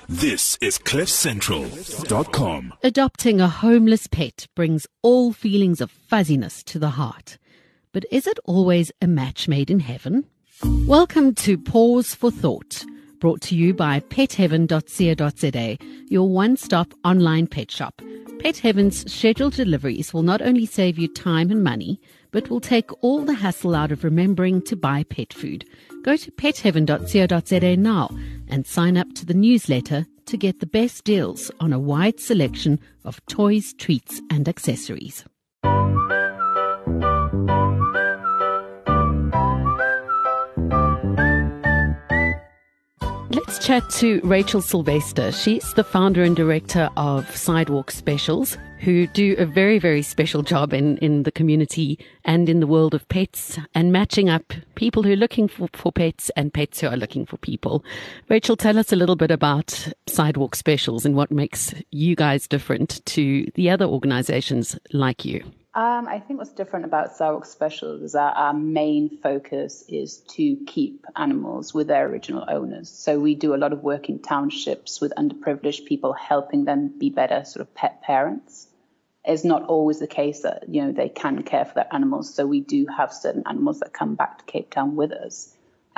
This is CliffCentral.com. Adopting a homeless pet brings all feelings of fuzziness to the heart. But is it always a match made in heaven? Welcome to Pause for Thought, brought to you by petheaven.co.za, your one-stop online pet shop. Pet Heaven's scheduled deliveries will not only save you time and money, but will take all the hassle out of remembering to buy pet food. Go to petheaven.co.za now and sign up to the newsletter to get the best deals on a wide selection of toys, treats and accessories. Let's chat to Rachel Sylvester. She's the founder and director of Sidewalk Specials, who do a very, very special job in the community and in the world of pets and matching up people who are looking for pets and pets who are looking for people. Rachel, tell us a little bit about Sidewalk Specials and what makes you guys different to the other organizations like you. I think what's different about Sidewalk Specials is that our main focus is to keep animals with their original owners. So we do a lot of work in townships with underprivileged people, helping them be better sort of pet parents. It's not always the case that, they can care for their animals. So we do have certain animals that come back to Cape Town with us.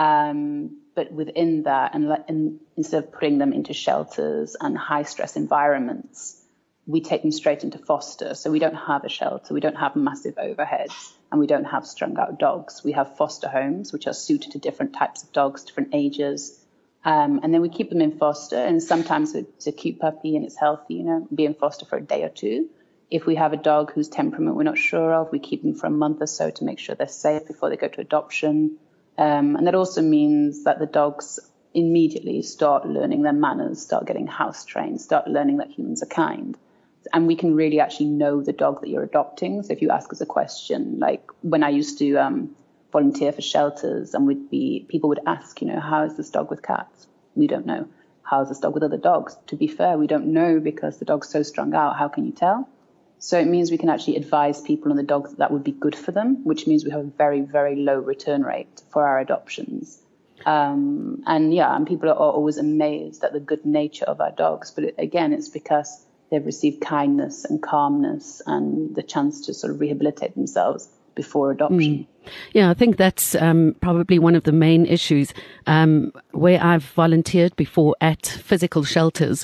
But within that, and instead of putting them into shelters and high stress environments, we take them straight into foster. So we don't have a shelter, we don't have massive overheads, and we don't have strung out dogs. We have foster homes, which are suited to different types of dogs, different ages. And then we keep them in foster. And sometimes it's a cute puppy and it's healthy, be in foster for a day or two. If we have a dog whose temperament we're not sure of, we keep them for a month or so to make sure they're safe before they go to adoption. And that also means that the dogs immediately start learning their manners, start getting house trained, start learning that humans are kind. And we can really actually know the dog that you're adopting. So if you ask us a question, like when I used to volunteer for shelters, and people would ask, how is this dog with cats? We don't know. How is this dog with other dogs? To be fair, we don't know because the dog's so strung out. How can you tell? So it means we can actually advise people on the dogs that would be good for them, which means we have a very, very low return rate for our adoptions. And people are always amazed at the good nature of our dogs. But it's because they've received kindness and calmness and the chance to sort of rehabilitate themselves before adoption. Yeah, I think that's probably one of the main issues. Where I've volunteered before at physical shelters,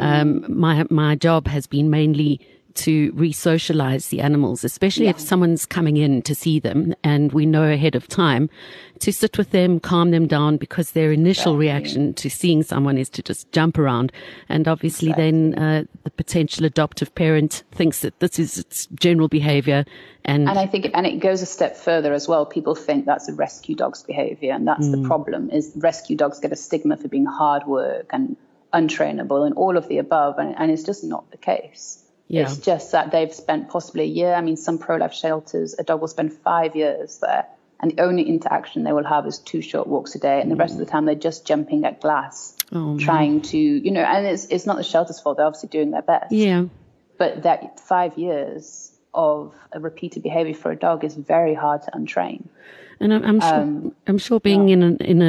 my job has been mainly to re-socialize the animals, especially if someone's coming in to see them and we know ahead of time, to sit with them, calm them down, because their initial reaction to seeing someone is to just jump around. And obviously then the potential adoptive parent thinks that this is its general behavior. And I think, and it goes a step further as well. People think that's a rescue dog's behavior. And that's the problem, is rescue dogs get a stigma for being hard work and untrainable and all of the above. And it's just not the case. Yeah. It's just that they've spent possibly a year. I mean, some pro-life shelters, a dog will spend 5 years there, and the only interaction they will have is 2 short walks a day, and the rest of the time they're just jumping at glass, trying to, and it's not the shelter's fault. They're obviously doing their best. Yeah. But that 5 years of a repeated behavior for a dog is very hard to untrain. And I'm sure being in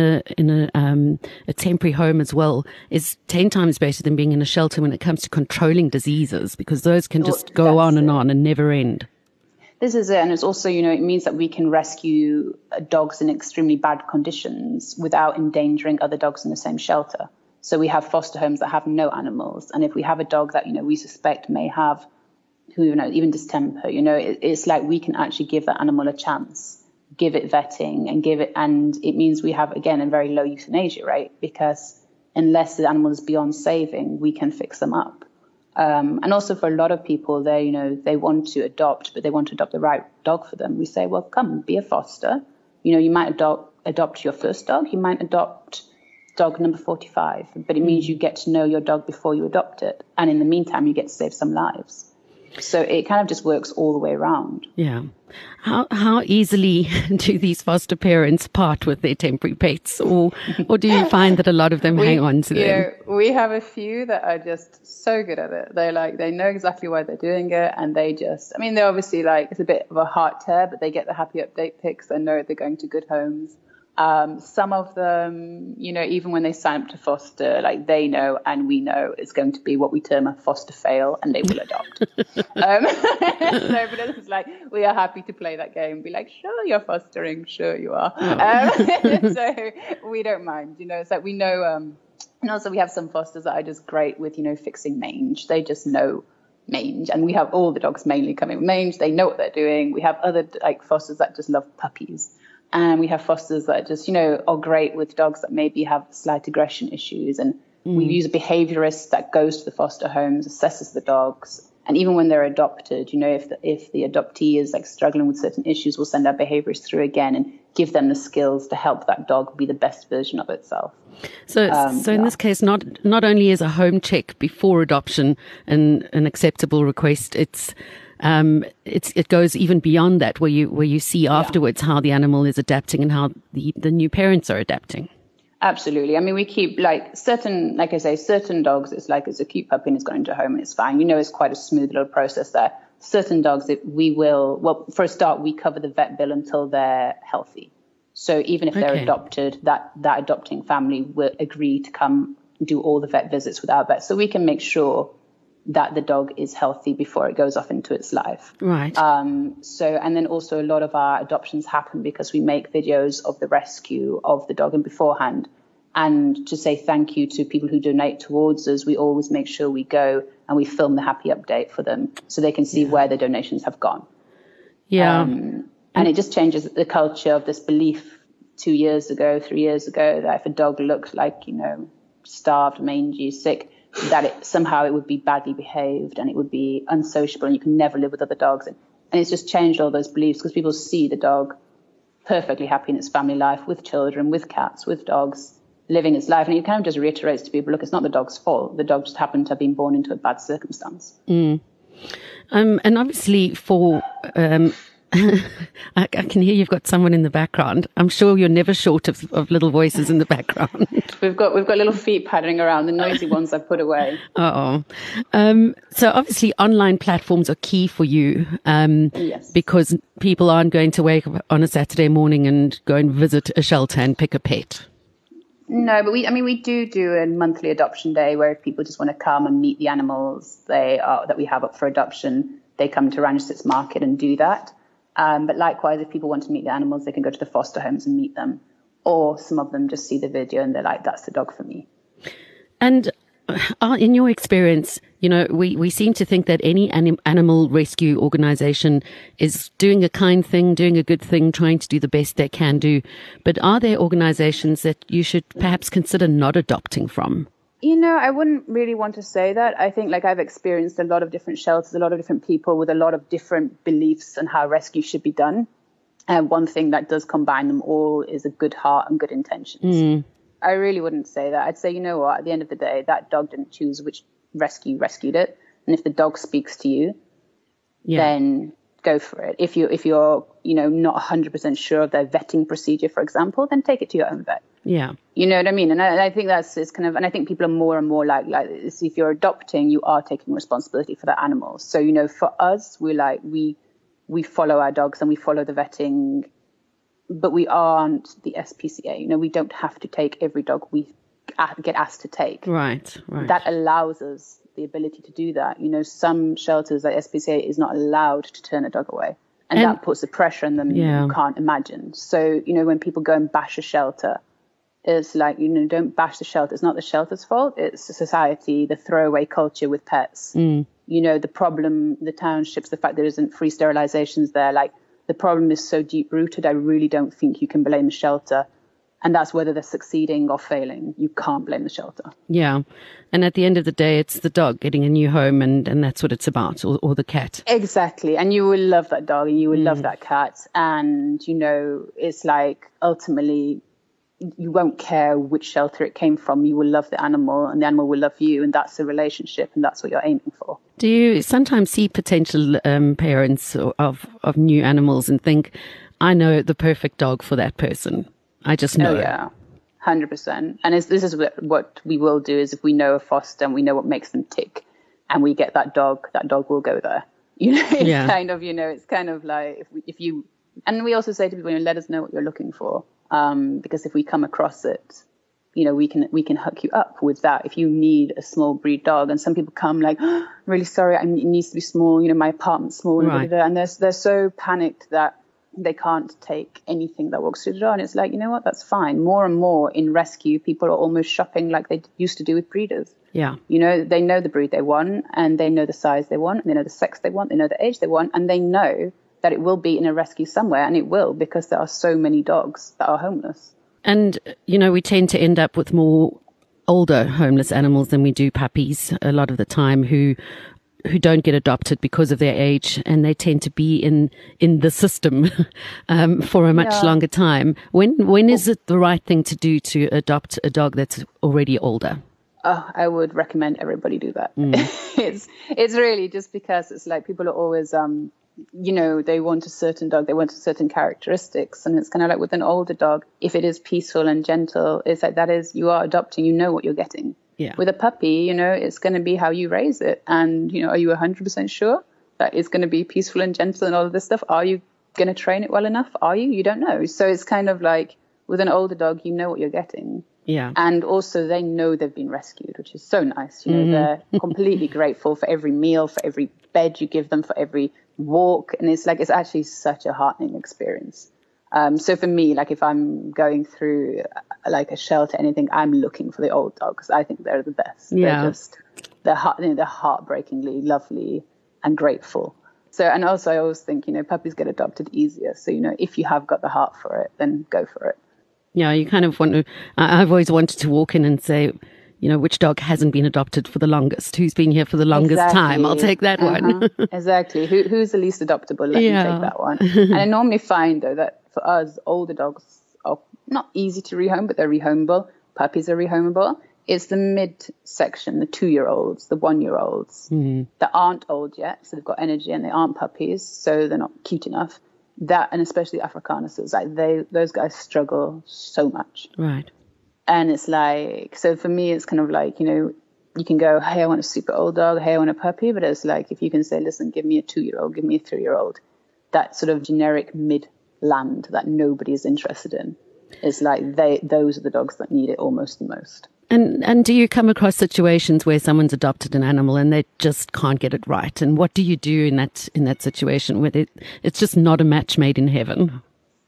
a temporary home as well is 10 times better than being in a shelter when it comes to controlling diseases, because those can just go on and never end. This is it. And it's also, it means that we can rescue dogs in extremely bad conditions without endangering other dogs in the same shelter. So we have foster homes that have no animals. And if we have a dog that, we suspect may have, even distemper, it's like we can actually give that animal a chance, give it vetting and it means we have, again, a very low euthanasia rate, because unless the animal is beyond saving, we can fix them up. And also for a lot of people, they want to adopt, but they want to adopt the right dog for them. We say, well, come, be a foster. You might adopt your first dog. You might adopt dog number 45, but it means you get to know your dog before you adopt it. And in the meantime, you get to save some lives. So it kind of just works all the way around. Yeah. How easily do these foster parents part with their temporary pets, or do you find that a lot of them hang on to them? We have a few that are just so good at it. They know exactly why they're doing it, and they're obviously it's a bit of a heart tear, but they get the happy update pics. They know they're going to good homes. Some of them, even when they sign up to foster, like they know and we know it's going to be what we term a foster fail, and they will adopt. But it's like, we are happy to play that game, be like, sure, you're fostering, sure you are. So we don't mind, it's like we know, and also we have some fosters that are just great with, fixing mange. They just know mange, and we have all the dogs mainly coming with mange. They know what they're doing. We have other fosters that just love puppies. And we have fosters that just, are great with dogs that maybe have slight aggression issues. And we use a behaviorist that goes to the foster homes, assesses the dogs. And even when they're adopted, if the adoptee is struggling with certain issues, we'll send our behaviorists through again and give them the skills to help that dog be the best version of itself. So in this case, not only is a home check before adoption an acceptable request, it goes even beyond that, where you see afterwards how the animal is adapting and how the new parents are adapting. Absolutely. I mean, we keep certain dogs, it's a cute puppy and it's gone into a home and it's fine. It's quite a smooth little process there. Certain dogs for a start, we cover the vet bill until they're healthy. So even if they're adopted, that adopting family will agree to come do all the vet visits with our vet, so we can make sure that the dog is healthy before it goes off into its life. Right. And then also a lot of our adoptions happen because we make videos of the rescue of the dog and beforehand. And to say thank you to people who donate towards us, we always make sure we go and we film the happy update for them so they can see where the donations have gone. Yeah. And it just changes the culture of this belief 3 years ago, that if a dog looked like, starved, mangy, sick, that somehow it would be badly behaved and it would be unsociable and you can never live with other dogs. And it's just changed all those beliefs because people see the dog perfectly happy in its family life with children, with cats, with dogs, living its life. And it kind of just reiterates to people, look, it's not the dog's fault. The dog just happened to have been born into a bad circumstance. And obviously for... I can hear you've got someone in the background. I'm sure you're never short of little voices in the background. We've got little feet pattering around, the noisy ones I've put away. So obviously online platforms are key for you, yes. Because people aren't going to wake up on a Saturday morning and go and visit a shelter and pick a pet. No, but we do a monthly adoption day where if people just want to come and meet the animals that we have up for adoption, they come to Ranjitsit's Market and do that. But likewise, if people want to meet the animals, they can go to the foster homes and meet them. Or some of them just see the video and they're like, that's the dog for me. And in your experience, we seem to think that any animal rescue organization is doing a kind thing, doing a good thing, trying to do the best they can do. But are there organizations that you should perhaps consider not adopting from? I wouldn't really want to say that. I think I've experienced a lot of different shelters, a lot of different people with a lot of different beliefs on how rescue should be done. And one thing that does combine them all is a good heart and good intentions. I really wouldn't say that. I'd say, at the end of the day, that dog didn't choose which rescued it. And if the dog speaks to you, then go for it. If you're not 100% sure of their vetting procedure, for example, then take it to your own vet. Yeah. You know what I mean? And I think it's kind of, and I think people are more and more like this. If you're adopting, you are taking responsibility for that animal. So, for us, we follow our dogs and we follow the vetting, but we aren't the SPCA. We don't have to take every dog we get asked to take. Right. That allows us the ability to do that. Some shelters like SPCA is not allowed to turn a dog away. And that puts the pressure on them you can't imagine. So, when people go and bash a shelter, it's like, don't bash the shelter. It's not the shelter's fault. It's the society, the throwaway culture with pets. The problem, the townships, the fact there isn't free sterilizations there. The problem is so deep rooted. I really don't think you can blame the shelter. And that's whether they're succeeding or failing. You can't blame the shelter. Yeah. And at the end of the day, it's the dog getting a new home and that's what it's about, or the cat. Exactly. And you will love that dog and you will love that cat. And, it's ultimately, you won't care which shelter it came from. You will love the animal and the animal will love you. And that's the relationship and that's what you're aiming for. Do you sometimes see potential parents of new animals and think, I know the perfect dog for that person? I just know. Oh, yeah, 100%. And this is what we will do is if we know a foster and we know what makes them tick and we get that dog will go there. It's kind of, it's kind of like if you, and we also say to people, let us know what you're looking for because if we come across it, we can hook you up with that. If you need a small breed dog, and some people come like, oh, I'm really sorry, it needs to be small. My apartment's small, right. and they're so panicked that they can't take anything that walks through the door. And it's like, you know what, that's fine. More and more in rescue, people are almost shopping like they used to do with breeders. Yeah. They know the breed they want, and they know the size they want, and they know the sex they want, they know the age they want, and they know that it will be in a rescue somewhere, and it will, because there are so many dogs that are homeless. And, we tend to end up with more older homeless animals than we do puppies a lot of the time who don't get adopted because of their age, and they tend to be in the system for a much longer time. When is it the right thing to do to adopt a dog that's already older? I would recommend everybody do that. It's really just because it's like people are always, they want a certain dog, they want certain characteristics. And it's kind of like with an older dog, if it is peaceful and gentle, it's like you are adopting, you know what you're getting. Yeah. With a puppy, it's going to be how you raise it. And, are you 100% sure that it's going to be peaceful and gentle and all of this stuff? Are you going to train it well enough? Are you? You don't know. So it's kind of like with an older dog, you know what you're getting. Yeah. And also they know they've been rescued, which is so nice. They're completely grateful for every meal, for every bed you give them, for every walk. And it's actually such a heartening experience. So for me, like if I'm going through like a shelter, anything, I'm looking for the old dogs. I think they're the best. Yeah. They're heartbreakingly lovely and grateful. So, and also I always think, puppies get adopted easier. So, if you have got the heart for it, then go for it. Yeah, you kind of want to, I've always wanted to walk in and say, which dog hasn't been adopted for the longest? Who's been here for the longest time? I'll take that one. Exactly. Who's the least adoptable? Let me take that one. And I normally find, though, that for us, older dogs are not easy to rehome, but they're rehomable. Puppies are rehomable. It's the mid-section, the 2-year-olds, the 1-year-olds that aren't old yet, so they've got energy, and they aren't puppies, so they're not cute enough. That, and especially Afrikaners, like those guys struggle so much. Right. And it's like, so for me, it's kind of like, you can go, hey, I want a super old dog. Hey, I want a puppy. But it's like, if you can say, listen, give me a 2-year-old, give me a 3-year-old, that sort of generic mid-land that nobody is interested in. It's like those are the dogs that need it almost the most. And do you come across situations where someone's adopted an animal and they just can't get it right? And what do you do in that situation where it's just not a match made in heaven?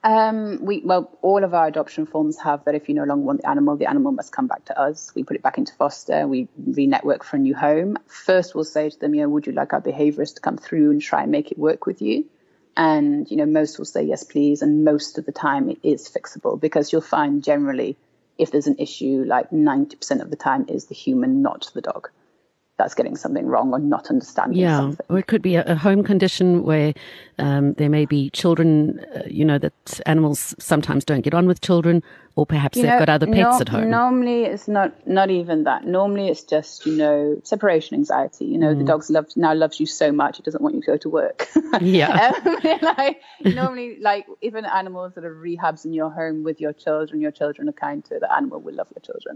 All of our adoption forms have that if you no longer want the animal must come back to us. We put it back into foster. We re-network for a new home. First, we'll say to them, would you like our behaviorists to come through and try and make it work with you? And, most will say, yes, please. And most of the time it is fixable, because you'll find generally if there's an issue, like 90% of the time is the human, not the dog, that's getting something wrong or not understanding something. Or it could be a home condition where there may be children, that animals sometimes don't get on with children, or perhaps they've got other pets at home. Normally it's not even that. Normally it's just, separation anxiety. The dog loves you so much, it doesn't want you to go to work. Yeah. Normally, if an animal sort of rehabs in your home with your children are kind to the animal, will love your children.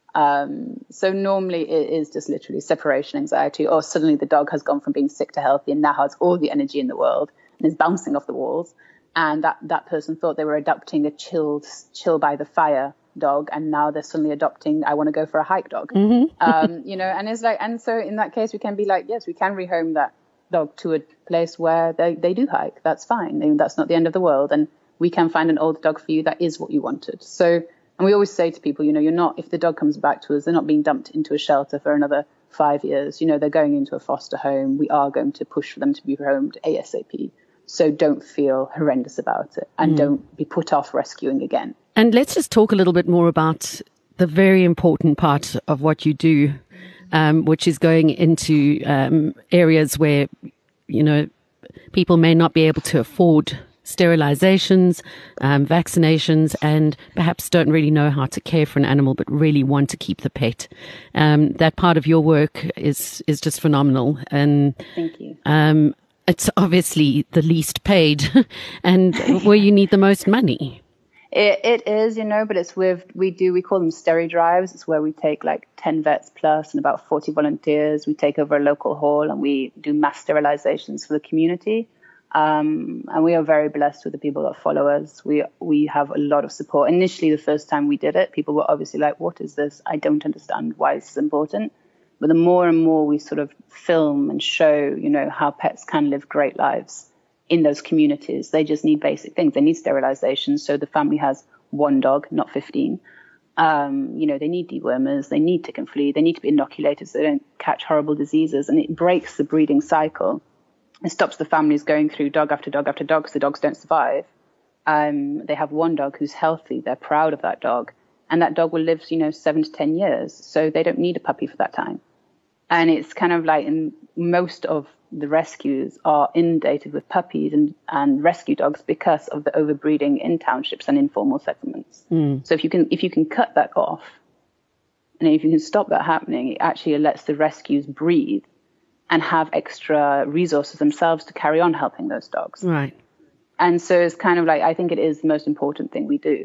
So normally it is just literally separation anxiety, or suddenly the dog has gone from being sick to healthy and now has all the energy in the world and is bouncing off the walls. And that person thought they were adopting a chill by the fire dog, and now they're suddenly adopting, I want to go for a hike dog. And it's like, and so in that case we can be like, yes, we can rehome that dog to a place where they do hike. That's fine. That's not the end of the world. And we can find an older dog for you that is what you wanted. So, and we always say to people, you're not, if the dog comes back to us, they're not being dumped into a shelter for another 5 years. They're going into a foster home. We are going to push for them to be rehomed ASAP. So don't feel horrendous about it, and don't be put off rescuing again. And let's just talk a little bit more about the very important part of what you do, which is going into areas where, people may not be able to afford sterilizations, vaccinations, and perhaps don't really know how to care for an animal, but really want to keep the pet. That part of your work is just phenomenal. And thank you. It's obviously the least paid and where you need the most money. It is, but it's we call them steri drives. It's where we take like 10 vets plus and about 40 volunteers. We take over a local hall and we do mass sterilizations for the community. And we are very blessed with the people that follow us. We have a lot of support. Initially, the first time we did it, people were obviously like, what is this? I don't understand why this is important. But the more and more we sort of film and show, how pets can live great lives in those communities, they just need basic things. They need sterilization. So the family has one dog, not 15. They need dewormers, they need tick and flea, they need to be inoculated so they don't catch horrible diseases. And it breaks the breeding cycle. It stops the families going through dog after dog after dog because the dogs don't survive. They have one dog who's healthy. They're proud of that dog. And that dog will live, 7 to 10 years. So they don't need a puppy for that time. And it's kind of like most of the rescues are inundated with puppies and rescue dogs because of the overbreeding in townships and informal settlements. So if you can cut that off, and if you can stop that happening, it actually lets the rescues breathe and have extra resources themselves to carry on helping those dogs. Right. And so it's kind of like, I think it is the most important thing we do.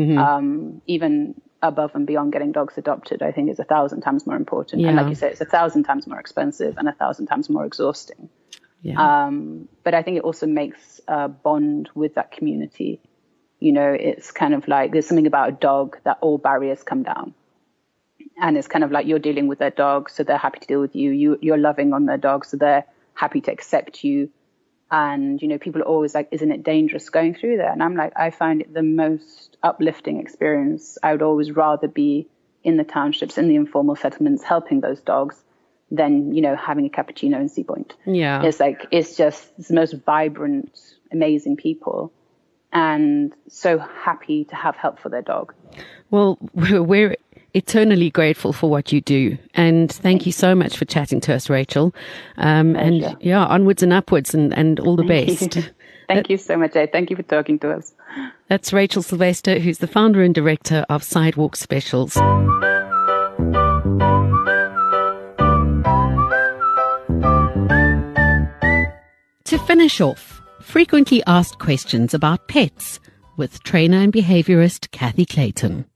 Even above and beyond getting dogs adopted, I think is 1,000 times more important. Yeah. And like you said, it's 1,000 times more expensive and 1,000 times more exhausting. Yeah. But I think it also makes a bond with that community. It's kind of like there's something about a dog that all barriers come down. And it's kind of like you're dealing with their dog, so they're happy to deal with you. You're loving on their dog, so they're happy to accept you. And, people are always like, isn't it dangerous going through there? And I'm like, I find it the most uplifting experience. I would always rather be in the townships, in the informal settlements, helping those dogs than, having a cappuccino in Sea Point. Yeah. It's the most vibrant, amazing people. And so happy to have help for their dog. Well, we're eternally grateful for what you do. And thank you so much for chatting to us, Rachel. And onwards and upwards and all the best. Thank you so much, Jade. Thank you for talking to us. That's Rachel Sylvester, who's the founder and director of Sidewalk Specials. To finish off, frequently asked questions about pets with trainer and behaviorist Kathy Clayton.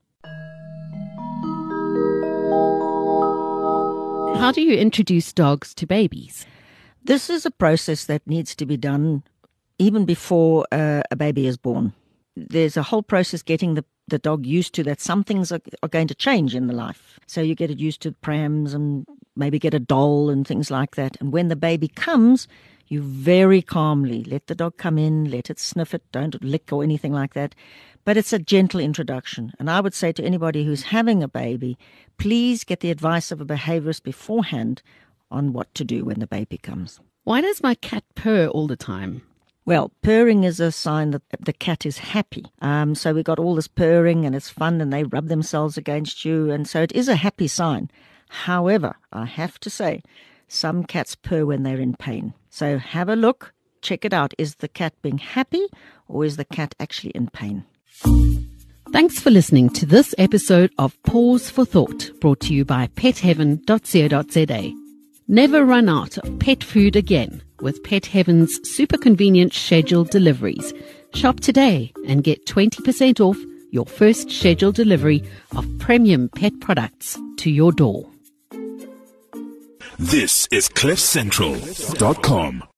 How do you introduce dogs to babies? This is a process that needs to be done even before a baby is born. There's a whole process getting the dog used to that some things are going to change in the life. So you get it used to prams and maybe get a doll and things like that. And when the baby comes, you very calmly let the dog come in, let it sniff it, don't lick or anything like that. But it's a gentle introduction. And I would say to anybody who's having a baby, please get the advice of a behaviorist beforehand on what to do when the baby comes. Why does my cat purr all the time? Well, purring is a sign that the cat is happy. So we got all this purring and it's fun and they rub themselves against you. And so it is a happy sign. However, I have to say, some cats purr when they're in pain. So have a look, check it out. Is the cat being happy or is the cat actually in pain? Thanks for listening to this episode of Pause for Thought, brought to you by petheaven.co.za. Never run out of pet food again with Pet Heaven's super convenient scheduled deliveries. Shop today and get 20% off your first scheduled delivery of premium pet products to your door. This is CliffCentral.com.